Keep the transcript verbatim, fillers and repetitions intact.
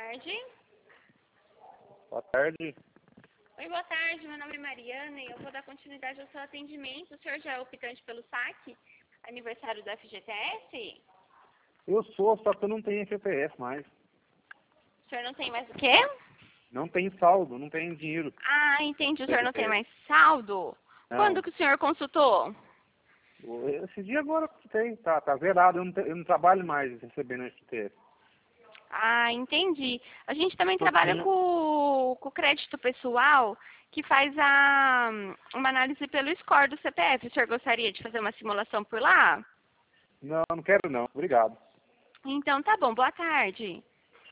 tarde. Boa tarde. Oi, boa tarde. Meu nome é Mariana e eu vou dar continuidade ao seu atendimento. O senhor já é optante pelo saque? Aniversário do F G T S? Eu sou, só que eu não tenho F G T S mais. O senhor não tem mais o quê? Não tem saldo, não tem dinheiro. Ah, entendi. O senhor não tem mais saldo? Não. Quando que o senhor consultou? Esse dia agora tem, tá, tá zerado, eu não, te- eu não trabalho mais recebendo F G T S. Ah, entendi. A gente também Só trabalha tinha- com, com o crédito pessoal, que faz a, uma análise pelo score do C P F. O senhor gostaria de fazer uma simulação por lá? Não, não quero não, obrigado. Então tá bom. Boa tarde.